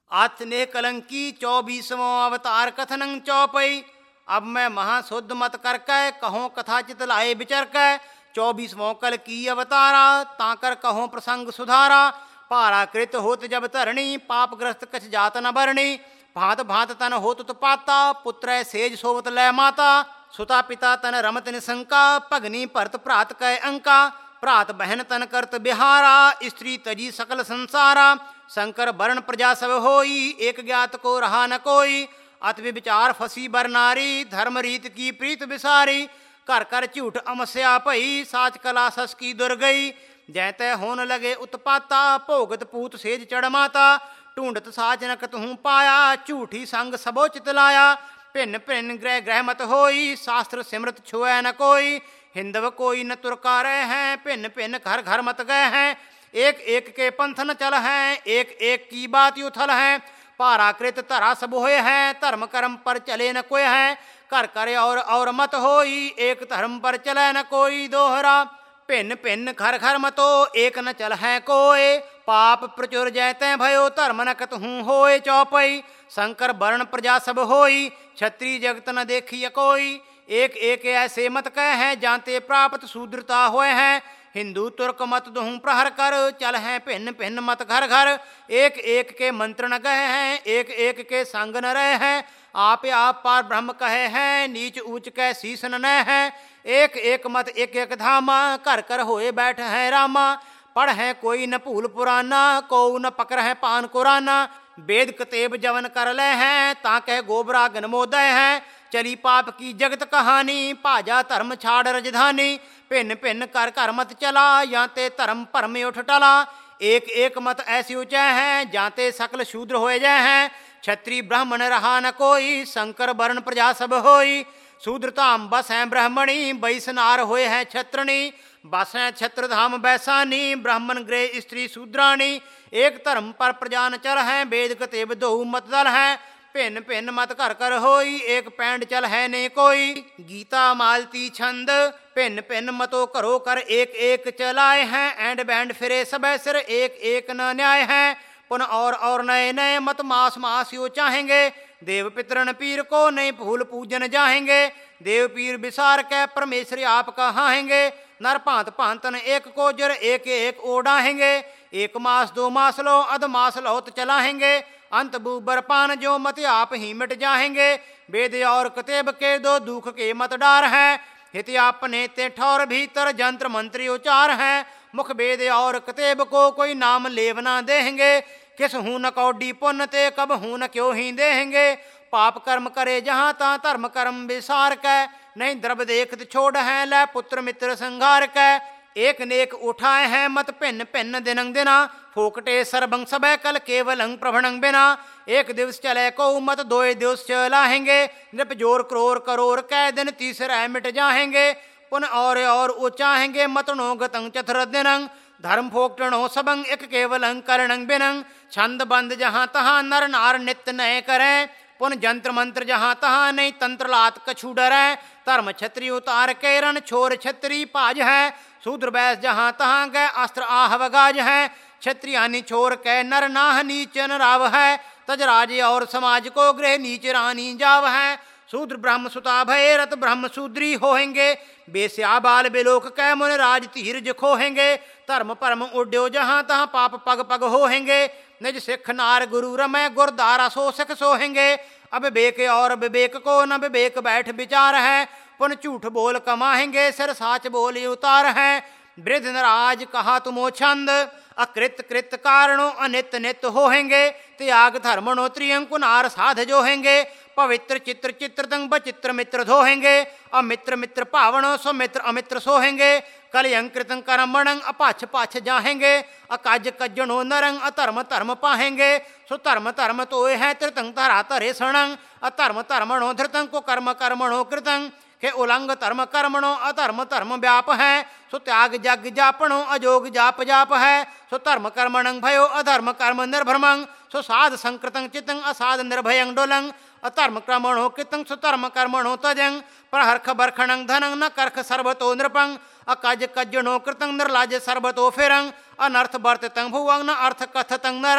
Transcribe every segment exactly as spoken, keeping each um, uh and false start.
आत नेह कलंकी चौबीसवों अवतार कथनं चौपई। अब मैं महाशुद्ध मत करके कहों कथा चित लाए विचर के। चौबीसवों कल की अवतारा ताकर कहों प्रसंग सुधारा। पाराकृत होत जब तरणी पापग्रस्त कछ जात न बरणी। भांत भांत तन होत उत्पाता पुत्र सेज सोवत लय माता। सुता पिता तन रमत निशंका पगनी परत प्रात कै अंका। प्रात बहन तन करत बिहारा स्त्री तजी सकल संसारा। शंकर वर्ण प्रजा सब होई एक ज्ञात को रहा न कोई। अत विचार फसी बर नारी धर्म रीत की प्रीत विसारी। कर कर झूठ अमस्या पई साच कला सस की दुर्गई। जैते होन लगे उत्पाता भोगत पूत सेज चढ़ माता। ढूंढत साच न कतहूँ पाया झूठी संग सबो चितलाया। भिन्न भिन्न ग्रह ग्रह मत होई शास्त्र सिमरत छुए न कोई। हिंदव कोई न तुरकारे हैं भिन्न भिन्न घर घर मत गए हैं। एक एक के पंथ न चल हैं एक एक की बात युथल है। पाराकृत धरा सब होए हैं धर्म कर्म पर चले न कोई है। कर करे और और मत होई एक धर्म पर चले न कोई दोहरा। भिन्न भिन्न घर घर मतो एक न चल है कोय। पाप प्रचुर जैते भयो धर्म न कतहूँ होए चौपई। शंकर वर्ण प्रजा सब होई क्षत्रिय जगत न देखिय कोई। एक एक ऐसे मत कह हैं जानते प्राप्त शूद्रता होए हैं। हिंदू तुर्क मत दुहूँ प्रहर कर चल हैं भिन्न भिन्न मत घर घर। एक एक के मंत्र न गए हैं एक एक के संग न रहे हैं। आप आप पार ब्रह्म कहे हैं नीच ऊंच कै शीस न है। एक एक मत एक एक धामा कर कर होए बैठ है रामा। पढ़ है कोई न भूल पुराना को न पकड़ है पान कुराना। वेद कतेब जवन कर ले हैं ताकह गोबरा गनमोदय है। चली पाप की जगत कहानी भाजा धर्म छाड़ रजधानी। भिन्न भिन्न कर कर मत चला याते धर्म परम उठ टला। एक एक मत ऐसी ऊंचे हैं जाते सकल शूद्र होए जाए हैं। क्षत्रिय ब्राह्मण रहा न कोई शंकर वर्ण प्रजा सब होई। शूद्रताम बस हैं ब्राह्मणी बैसनार होए हैं क्षत्रणी। बस हैं छत्रधाम बैसानी ब्राह्मण गृह स्त्री शूद्राणी। एक धर्म पर प्रजा न चल हैं वेद कतेब दो मत दल हैं। भिन्न भिन्न मत कर कर होई एक पैंड चल है ने कोई। गीता मालती छंद भिन्न भिन्न मतो करो कर एक एक चलाए हैं। एंड बैंड फिरे सब सिर एक एक न न्याय है। पुन और और नए नए मत मास मास यो चाहेंगे। देव पितरन पीर को नए फूल पूजन जाहेंगे। देव पीर विसार के परमेश्वर आप कहाहेंगे। नर भांत भांतन एक को जर एक एक ओढ़ाहेंगे। एक मास दो मास लो अध मास लौत चलाहेंगे। अंत बूबर पान जो मत आप ही मिट जाहेंगे। वेद और कतेब के दो दुख के मत डार हैं। हित आपने ते ठौर भीतर जंत्र मंत्री उचार हैं। मुख वेद और कतेब को कोई नाम लेवना देंगे। किस हूँ न कौडी पुण्य ते कब हूँ न क्यों ही देंगे। पाप कर्म करे जहाँ ता धर्म कर्म विसार कै। नहीं द्रव देखत छोड़ हैं लै पुत्र मित्र संघार कै। एक नेक उठाए हैं मत भिन्न भिन्न दिनंग दिना। फोकटे सर्वं सबय कल केवलं प्रभणं बिना। एक दिवस चले को मत दो दिवस चलाहेंगे। नृप जोर क्रोर करोर कै दिन तीसरा मिट जाहेंगे। पुन और और उचाहेंगे मतनो गतं चतुर दिनंग। धर्म फोकटणो सबंग एक केवलं करणं बिनंग। छंद बंद जहाँ तहाँ नर नार नित्य नए करें। पुन जंत्र मंत्र जहाँ तहाँ नहीं तंत्र लात कछु डरै। धर्म छत्री उतार के रण छोर छत्री पाज है। शूद्र बैस जहाँ तहाँ गए अस्त्र आहव गाज है। क्षत्रियानी छोर कै नर नाह नीच न राव है। तज राज्य और समाज को गृह नीच रानी जाव है। शूद्र ब्रह्म सुता भय रत ब्रह्म शूद्री होहेंगे। बेस्या बाल बेलोक कै मुन राज धीरज खोहेंगे। धर्म परम उड्यो जहाँ तहाँ पाप पग पग होहेंगे। निज सिख नार गुरु रमै गुरदारा सो सिख सोहेंगे। अब विवेक और विवेक को न विवेक बैठ विचार है। पुन झूठ बोल कमाहेंगे सिर साच बोल उतार है। वृद्ध नराज कहा तुमो छंद अकृत कृत कारणों अनित नित होहेंगे। त्याग धर्मणो त्रियंकुनार साध जोहेंगे। पवित्र चित्र चित्र तंग बचित्र मित्र धोहेंगे। अमित्र मित्र पावणो स्वमित्र अमित्र सोहेंगे। कलयंकृतं कर्मणं अपाछ पाछ जाहेंगे। अकाज कज्जणो नरंग अधर्म धर्म पाहेंगे। सुधर्म धर्म तोय है त्रितंग धरा तरे सणंग। अधर्म धर्मणो धृतं को कर्म कर्मणो कृतं। के उलंग धर्म कर्मणो अधर्म धर्म व्याप है। सो त्याग जग जापणो अजोग जाप जाप है। सो धर्म कर्मणं भयो अधर्म कर्म निर्भ्रमं। सो साध संकृतं चितं असाध निर्भयं डोलं। अधर्म कर्मणो कृतं सुधर्म कर्मणो तजं। प्रहर्ख बर्खणं धनं न कर्ख सर्वतो नृपं। अकज कज्जणो कृतं निर्लाज सर्वतो फिरं। अनर्थ वर्तितं भुवं न अर्थ कथतं नरं।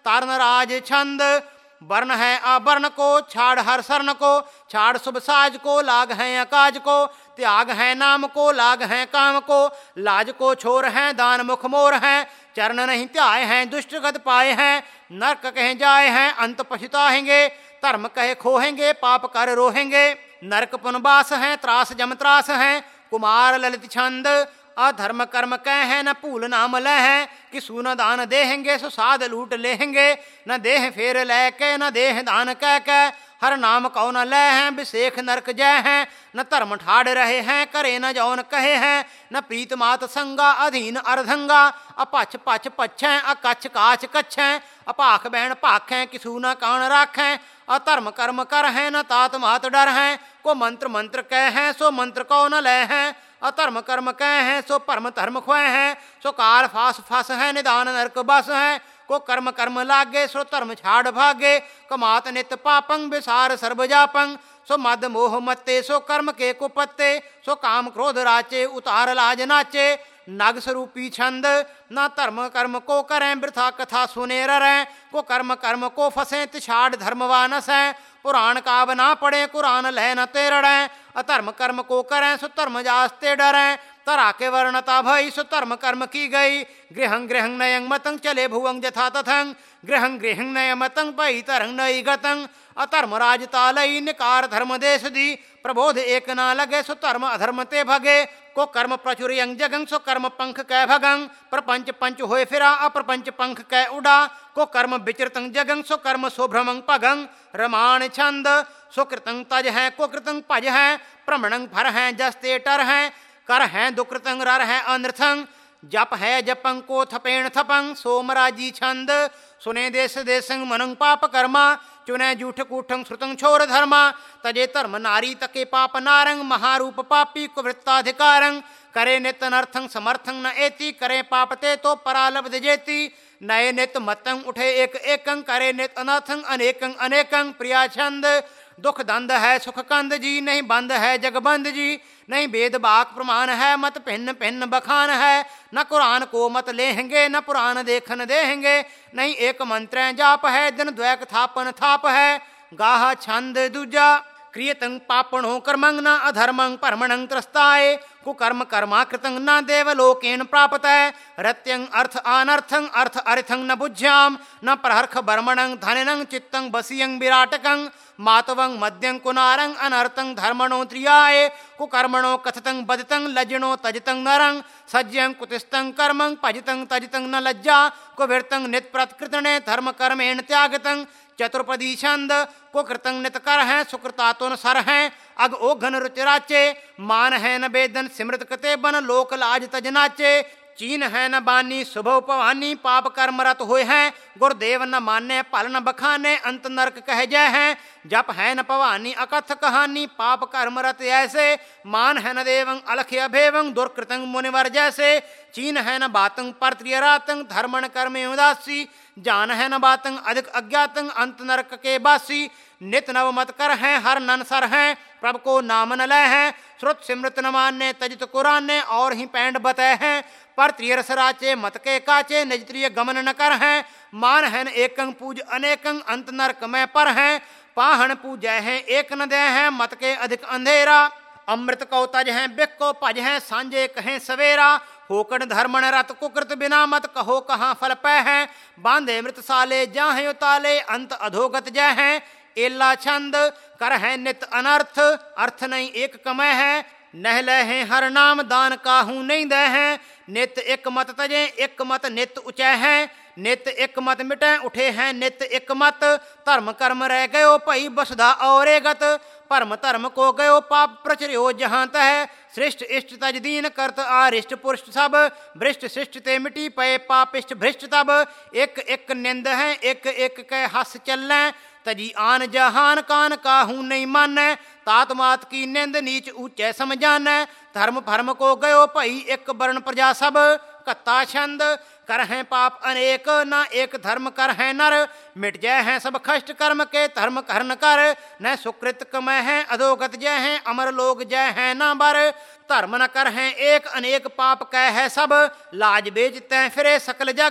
तारन राज छंद। वर्ण है आवरण को, छाड़ हर शरण को, छाड़ शुभ साज को, लाग है अकाज को, त्याग है नाम को, लाग है काम को, लाज को छोर है, दान मुख मोर है, चरण नहीं त्याए हैं, दुष्ट गत पाए हैं, नरक कहे जाए हैं, अंत पछताएंगे, धर्म कहे खोहेंगे, पाप कर रोहेंगे, नरक पुनवास है, त्रास जम त्रास है, कुमार ललित छंद। अधर्म कर्म कह है, न भूल नाम लह है, कि सून दान देहेंगे, सो साध लूट लेहेंगे, न देह फेर लै के, न देह दान कह के, हर नाम कौ न लय हैं, विशेख नरक जय हैं, न धर्म ठाड़ रहे हैं, करे न जौन कहे हैं, न प्रीत मात संगा, अधीन अर्धंगा, अपछ पछ पच्छै, अकच्छ काछ कच्छै, अपाख बैण भाखें, किसू न कान राखें, अधर्म कर्म कर हैं, न तात मात डर हैं, को मंत्र मंत्र कह हैं, सो मंत्र कौ न लय हैं, अधर्म कर्म कह हैं, सो परम धर्म खोए हैं, सो काल फास फस है, निदान नरक बस है, को कर्म कर्म लागे, सो धर्म छाड़ भागे, कमात नित पापं, विसार सर्व जापं, सो मद मोह मत्ते, सो कर्म के कुपत्ते, सो काम क्रोध राचे, उतार लाज नाचे, नग स्वरूपी छंद। न धर्म कर्म को करें, वृथा कथा सुने रहें, को कर्म कर्म को फंसें, तिछाड़ धर्मवानस हैं, पुराण काव ना पढ़ें, कुरान लह न तेरड़ें, अधर्म कर्म को करें, सो धर्म जास्ते डरें, तरा के वर्णता भई, सो धर्म कर्म की गई, गृहं गृहं नयं मतंग, चले भुवं यथा तथं, गृहं गृहं नय मतंग, पई तरंग नई गतं, अधर्म राज तालई, निकार धर्म देश दी, प्रबोध एक ना लगे, सो धर्म अधर्म ते भगे, को कर्म प्रचुर यंग जगं, सो कर्म पंख कै भगं, प्रपंच पंच होए फिरा, अप्रपंच पंख कै उड़ा, को कर्म विचरतं जगं, सो कर्म सोभ्रमं पगं, रमाण छंद। सो कृतं तज है, को कृतं भज है, प्रमणं फर हैं, जस्ते टर हैं, कर हैं दुकृतं रर हैं अनर्थं, जप है जपं को थपेण थपं, सोमराजी छंद। सुने देश देशं मनंग पाप कर्मा, चुने जूठ कूठं श्रुतं छोर धर्मा, तजे धर्म नारी तके पाप नारंग, महारूप पापी कुवृत्ताधिकारं, करे नित अनर्थं समर्थं न एति, करे पापते तो परालब्ध जेति, नए नित मतंग उठे एक एकं, करे नित अनर्थं अनेकं अनेकं, प्रिया छंद। दुख दंद है सुख कंद जी, नहीं बंद है जगबंद जी, नहीं वेद बाक प्रमाण है, मत भिन्न भिन्न बखान है, न कुरान को मत लेहेंगे, न पुराण देखन देहेंगे, नहीं एक मंत्र जाप है, दिन द्वैक थापन थाप है, गाह छंद दूजा। क्रियतं पापणो कर्मं, न अधर्मं परमणं त्रस्ताय, कुकर्म कर्माकृतं न देवलोकेन प्राप्तय, रत्यं अर्थ अनर्थं, अर्थ अर्थं न बुझ्याम, न प्रहर्ख बर्मणं धनिनं, चित्तं बसियं विराटकं, मातवं मद्यं कुनारं, अनर्थं धर्मणो त्रियाय, कुकर्मणो कथितं बदितं, लज्जनो तजितं नरं, सज्जं कुतिस्तं कर्मं, भजितं तजितं न लज्जा, कुविरतं नित्प्रत्कृतने, धर्म कर्मेण त्यागतं, चतुर्पदी छंद। को कृतं नित कर हैं, सुकृता तुन सर हैं, अग ओघन रुचिराचे, मान है न वेदन, सिमृत कते बन, लोक लाज तज नाचे, चीन है न बानी, शुभ उपवानी, पाप कर्म रत हुए हैं, गुरुदेव न माने, पल न बखाने, अंत नरक कह जय हैं, जप है न पवानी, अकथ कहानी, पाप कर्म रत ऐसे, मान है न देवं अलख अभेवं, दुर्कृतं मुनिवर जैसे, चीन है न बातं परत्रियरातं, धर्मण कर्म उदासी, जान है न बातं अधिक अज्ञातं, अंत नरक के बासी, नित नव मत कर हैं, हर नन सर हैं, प्रभ को नाम न लय हैं, श्रुत सिमृत न मान्य, तजित कुरान ने और ही पैंड बतय हैं, पर त्रियरस राचे मत के काचे, निज त्रिय गमन न कर हैं, मान है न एकं पूज अनेकं, अंत नरक में पर हैं, पाहन पूजय हैं एक न दे हैं, मत के अधिक अंधेरा, अमृत को तज हैं, बिक को पज हैं, सांझे कहें सवेरा, होकड़ धर्मण रत कुकृत बिना मत कहो कहाँ फल पै हैं, बांधे मृत साले जाहें उताले, अंत अधोगत जय हैं, एला छंद। कर है नित अनर्थ, अर्थ नहीं एक कमय है, नह लहे हर नाम, दान काहू नहीं दे हैं, नित एक मत तजे, एक मत नित उचय हैं, नित एक मत मिटे उठे हैं, नित एक मत, धर्म कर्म रह गयो भई बसधा और गत, परम धर्म को गयो पाप प्रचर्यो जहाँ तह, श्रेष्ठ इष्ट तज दीन करत आरिष्ट पुरुष सब, भ्रष्ट शिष्ट ते मिटी पए पापिष्ट भ्रष्ट तब, एक एक निंद है, एक एक के हस चलें, तजी आन जहान कान काहू नहीं मानै, तात मात की निंद नीच ऊंचे समझानै, धर्म फर्म को गयो भई एक वर्ण प्रजा सब, कत्ता छंद। कर हैं पाप अनेक, ना एक धर्म कर हैं नर, मिट जय हैं सब कष्ट कर्म के, धर्म करन कर, न सुकृत कमय हैं, अधोगत जय हैं, अमर लोग जय हैं ना बर, धर्म न कर हैं एक, अनेक पाप कह है सब, लाज बेचते फिरे सकल जग,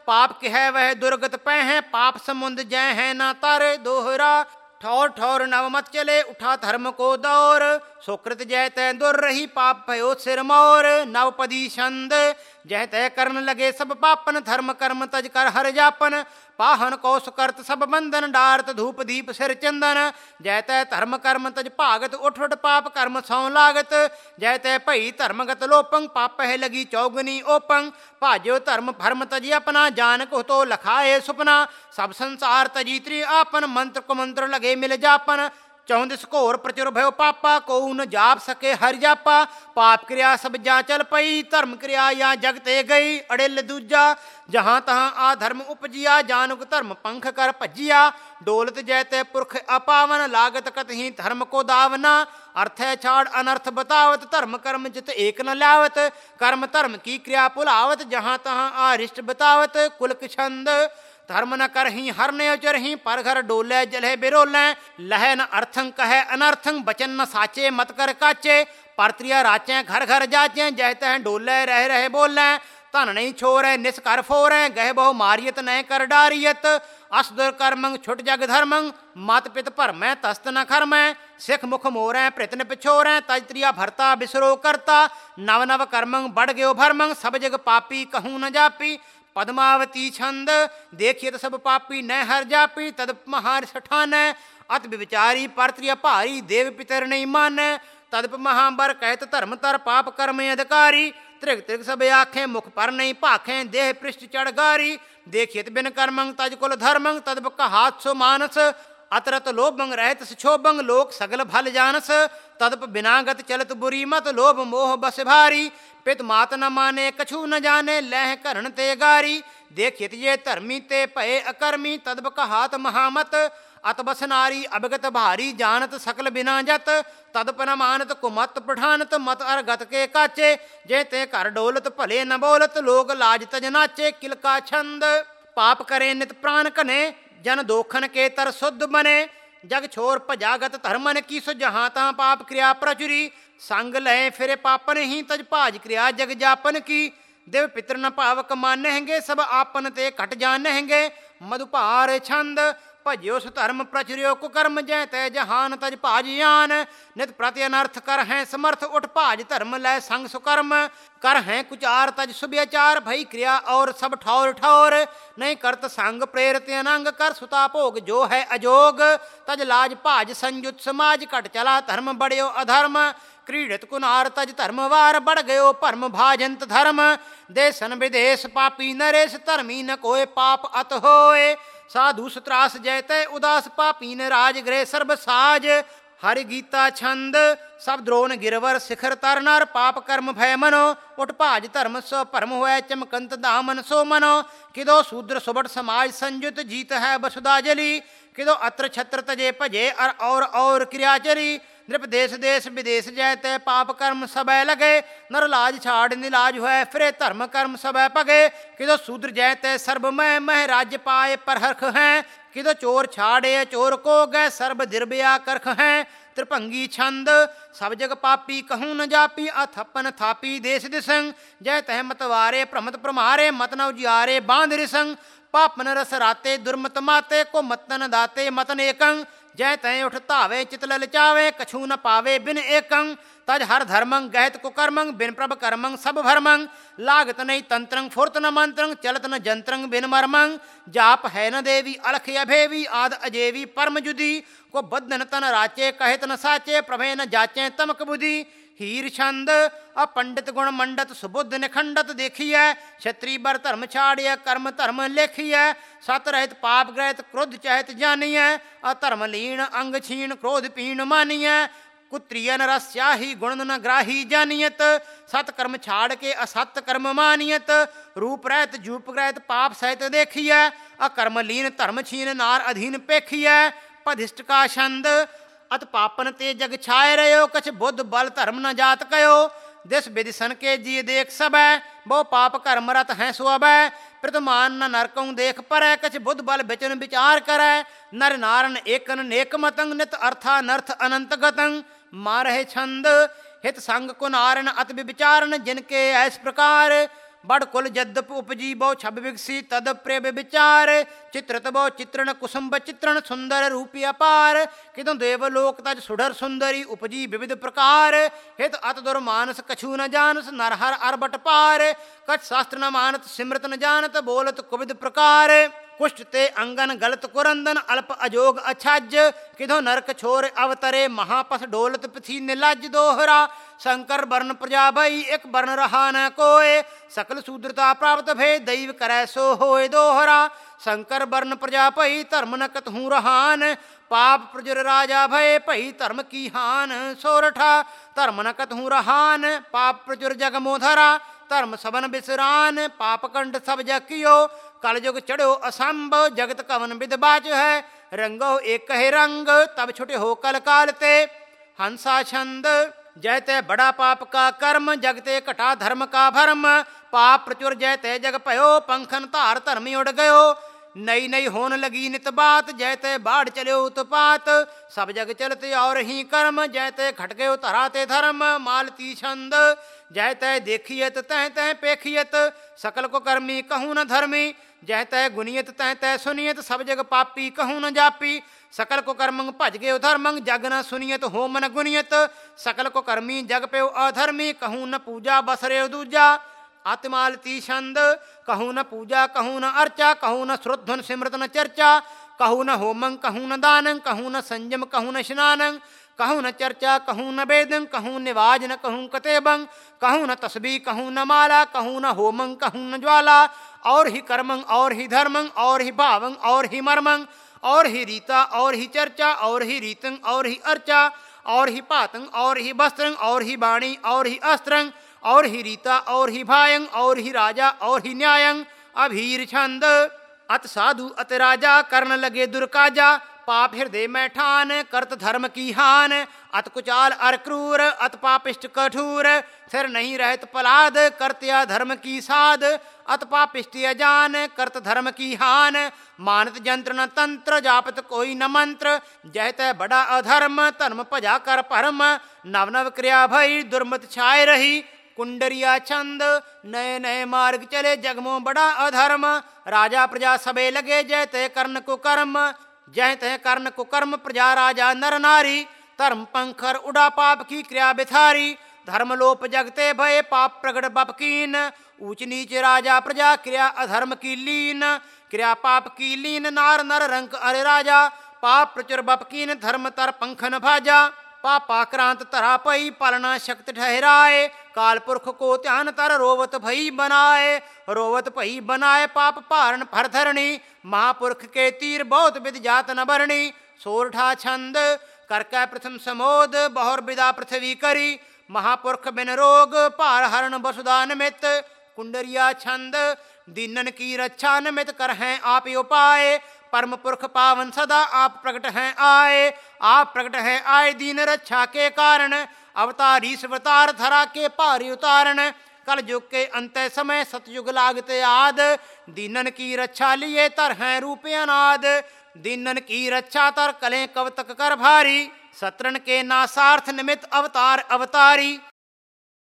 पाप कह वह दुर्गत पै हैं, पाप समुंद जय है ना तर। दोहरा ठौर ठौर नवमत चले, उठा धर्म को दौर। सुकृत जय तय दुर रही, पाप भयो सिर मोर। नवपदी छंद जय तय करन लगे सब पापन, धर्म कर्म तज कर हर जापन। पाहन कौश करत सब बंधन, डारत धूप दीप सिर चंदन। जय तय धर्म कर्म तज भागत, उठ उठ पाप कर्म सौ लागत। जय तय भई धर्मगत लोपंग, पाप है लगी चौगनी ओपंग। भाजो धर्म भर्म तजी अपना, जान को तो लखाए सुपना। सब संसार तजी त्रि आपन, मंत्र को मंत्र लगे मिल जापन। चौंदिस घोर प्रचुर भयो पापा, को न जाप सके हर जापा। पाप क्रिया सब जा चल पई, धर्म क्रिया या जगते गई। अड़िल दूजा जहाँ तहाँ आ धर्म उपजिया, जानुक धर्म पंख कर भजिया। डोलत जयते पुरख अपावन, लागत कतही धर्म को दावना। अर्थ है छाड़ अनर्थ बतावत, धर्म कर्म जित एक न लावत। कर्म धर्म की क्रिया पुलावत, जहाँ तहाँ आ रिष्ट बतावत। कुलक छंद धर्म न करही हर ने चरही, पर घर डोले जलहे बिरोले। लह न अर्थं कहे अनर्थं, बचन न साचे मत कर काचे। परत्रिया राचे घर घर जाचे, जहते हैं डोले रह रहे बोले। धन नहीं छोरे निस कर फोरे, गह बहु मारियत नय कर डारियत। असदुर कर्मंग छुट जग धर्मंग, मत पित भरमै तस्त न खरमै। सिख मुख मोरै प्रितन पिछोरै, तजत्रिया भरता बिसरो करता। नव नव कर्मंग बढ़ गयो भरमंग, सब जग पापी कहूँ न जापी। पद्मावती छंद देखिए तो सब पापी न हर जापी। तद महार सठान अत विचारी, परत्रिय भारी देव पितर नहीं मान। तदप महाबर कहत धर्म तर, पाप कर्म अधिकारी। त्रिग त्रिग सब आखें मुख पर नहीं भाखें, देह पृष्ठ चढ़ गारी। देखिए बिन कर्मंग तज कुल धर्मंग, तदप कहात सो मानस। अतरत लोभंग रहत क्षोभंग, लोक सगल भल जानस। तदप बिनागत चलत बुरी मत, लोभ मोह बस भारी। पित मात न माने कछु न जाने, लह करण ते गारी। देखित ये धर्मी ते भय अकर्मी, तदप कहात महामत। अत बस नारी अवगत भारी, जानत सकल बिना जत। तदप न मानत कुमत पठानत, मत अरगत के काचे। जे ते कर डोलत भले न बोलत, लोग लाज तज नाचे। किलका छंद पाप करे नित प्राण कने, जन दोखन के तर शुद्ध बने। जग छोर भजागत धर्मन की, सो जहाँ तहाँ पाप क्रिया प्रचुरी। संग लय फिरे पापन ही, तज भाज क्रिया जग जापन की। देव पितर न पावक मानेंगे, सब आपन ते घट जानेंगे। मधुपार छंद भज्यो सुधर्म प्रचुर्यो कुकर्म, जय तय जहान तज भाजियान। नित प्रति अनर्थ कर हैं समर्थ, उठ भाज धर्म लय संग सुकर्म। कर हैं कुचार तज सुव्यचार, भई क्रिया और सब ठौर ठौर। नहीं करत संग प्रेरित अनंग, कर सुता भोग जो है अजोग। तज लाज भाज संयुत समाज, कट चला धर्म बढ़ियो अधर्म। क्रीड़ित कुनार तज धर्मवार, बढ़ गयो परम भाजंत धर्म। देशन विदेश पापी नरेश, धर्मी न कोय पाप अत होए। साधु सुत्रास जयते उदास, पापी न राज गृह सर्व साज। हरि गीता छंद सब द्रोण गिरवर शिखर तरनर, पाप कर्म भय मनो। उठ भाज धर्म सो परम हुए, चमकंत दामन सो मनो। किदो शूद्र सुबट समाज संयुत, जीत है वसुधा जली। किदो अत्र छत्र तजे भजे, और और, और क्रिया चली। नृप देश देश विदेश जयते, पाप कर्म सबय लगे। नर लाज छाड़ निलाज हुए, फिरे धर्म कर्म सबय पगे। किदो शूद्र जयते सर्वमय, मह राज्य पाए पर हर्ख हैं। किदो चोर छाड़े चोर को गए, सर्व दिर्बया करख हैं। त्रिभंगी छंद सब जग पापी कहूँ न जापी, अथपन थापी देश दिसंग। जय तह मतवारे प्रमत प्रमारे, मत न उजियारे बांध रिसंग। पापन रस राते दुर्मत माते, को मतन दाते मतन एकंग। जय तय उठ तावे चित ललचावे, कछु न पावे बिन एकंग। तज हर धर्मंग गहत कुकर्मंग, बिन प्रभ कर्मंग सब भरमंग। लागत नहीं तंत्रंग फुर्त न मंत्रंग, चलत न जंत्रंग बिन मर्मंग। जाप है न देवी अलख अभेवी, आद अजेवी परम जुदी। को बद्धन तन राचे कहत न साचे, प्रभे न जाचे तमक बुद्धि। हीर छंद अपंडित गुण मंडत, सुबुद्ध निखंडत देखिए। क्षत्रिय बर धर्म छाड़िय, कर्म धर्म लेखिय। सत रहित पाप ग्रहित, क्रोध चहित जानिय। अधर्म लीन अंग छीण, क्रोध पीण मानिय। कुत्रियन रस्याही गुण न ग्राही जानियत। सत कर्म छाड़ के असत कर्म मानियत। रूप रहित जूप ग्रहित, पाप सहित देखिय। अकर्म लीन धर्म छीन, नार अधीन पेखिय। पधिष्ट का छंद अत पापन ते जग छाए रहो, कछ बुद्ध बल धर्म न जात कयो। दिस विदिशन के जी देख सब, बहु पाप कर्म रत हैं सुअब। प्रतिमान न नरकं देख पर, कछ बुद्ध बल बिचन विचार करे। नर नारन एकन नेक मतंग, नित अर्था नर्थ अनंत गतंग। मारहे छंद हित संग को नारन अत विचारन, जिनके ऐस प्रकार। बड़ कुल यद्यप उपजी बहु छब विकसी तद प्रिय विचार चित्रत बहु चित्रण कुसुम्ब चित्रण सुंदर रूपी अपार किदु देवलोक तज सुडर सुंदरी उपजी विविध प्रकार हित अत दुर्मानस कछु न जानस नरहर अरबट पार कछ शास्त्र न मानत सिमृत न जानत बोलत कुविद प्रकार कुष्ठ ते अंगन गलत कुरंदन अल्प अजोग अछाज किधो नरक छोर अवतरे महापस डोलत पथी निलज दोहरा शंकर वर्ण प्रजा भई एक वर्ण रहा न कोय सकल शूद्रता प्राप्त भे दैव करे सो होय दोहरा शंकर वर्ण प्रजा भई धर्म न कतहूँ रहान पाप प्रजुर राजा भय भई धर्म की हान सोरठा धर्म न कतहूँ रहान पाप प्रजुर जग मोधरा धर्म सबन बिसरान पाप कंठ सब जकियो कलयुग चढ़ो असंभव जगत कवन विद बाच है रंगो एक कहे रंग तब छुटे हो कल कालते हंसा छंद जयते बड़ा पाप का कर्म जगते कटा धर्म का भरम पाप प्रचुर जयते जग पयो पंखन तार धर्मी उड़ गयो नई नई होन लगी नित बात जयते बाढ़ चले उत्पात सब जग चलते और ही कर्म जयते खट गयो तराते धर्म मालती छंद जयते देखियत तह तह पेखियत सकल को कर्मी कहूँ न धर्मी जयते गुनियत तह तह सुनियत सब जग पापी कहूँ न जापी सकल को कर्मंग भज गयो धर्मंग जग न सुनियत होम न गुनियत सकल को कर्मी जग पे अधर्मी कहूँ न पूजा बसरे दूजा आत्मालती छंद कहूँ न पूजा कहूँ न अर्चा कहूँ न श्रुद्धन सिमृत न चर्चा कहूँ न होमं कहूँ न दानं कहूँ न संयम कहूँ न स्नानं कहूँ न चर्चा कहूँ न वेदं कहूँ निवाज न कहूँ कतेबं कहूँ न तस्बी कहूँ न माला कहूँ न होमं कहूँ न ज्वाला और ही कर्मं और ही धर्मं और ही भावं और ही मर्मं और ही रीता और ही चर्चा और ही रीतं और ही अर्चा और ही पातं और ही वस्त्रं और ही वाणी और ही अस्त्रं और ही रीता और ही भायं और ही राजा और ही न्यायं अभीर छंद अत साधु अत राजा कर्ण लगे दुर्काजा पाप हृदय में ठान करत धर्म की हान अत कुचाल अर क्रूर अत पापिष्ट कठोर सिर नहीं रहत पलाद करत्या धर्म की साध अत पापिष्ट अजान करत धर्म की हान मानत जंत्र न तंत्र जापत कोई न मंत्र जहत बड़ा अधर्म धर्म भजा कर परम नव नव क्रिया भई दुर्मत छाए रही कुंडरिया छंद नए नए मार्ग चले जगमो बड़ा अधर्म राजा प्रजा सबे लगे जयते कर्ण को कर्म जयते कर्ण को कर्म प्रजा राजा नर नारी धर्म पंखर उड़ा पाप की क्रिया बिथारी धर्मलोप जगते भय पाप प्रगट बपकीन ऊंच नीच राजा प्रजा क्रिया अधर्म की लीन क्रिया पाप की लीन नार नर रंक अरे राजा पाप प्रचुर बपकीन धर्म तर पंखन भाजा पापाक्रांत तरा पई पालना शक्त ठहराए काल पुरख को त्यान तर रोवत भई बनाए रोवत भई बनाए पाप पारण भर धरणी महापुरख के तीर बहुत विद जात न बरणी सोरठा छंद करकै प्रथम समोद बहुर विदा पृथ्वी करी महापुरख बिन रोग पार हरण वसुधा निमित कुंडरिया छंद दीनन की रक्षा निमित कर हैं आप उपाय परम पुरख पावन सदा आप प्रकट हैं आए आप प्रकट हैं आए दीन रक्षा के कारण अवतारी अवतार धरा के पारी उतारण कल युग के अंत समय सतयुग लागते आद दीनन की रक्षा लिए तर हैं रूप अनाद दीनन की रक्षा तर कलें कब तक कर भारी शत्रुन के नासार्थ निमित्त अवतार अवतारी।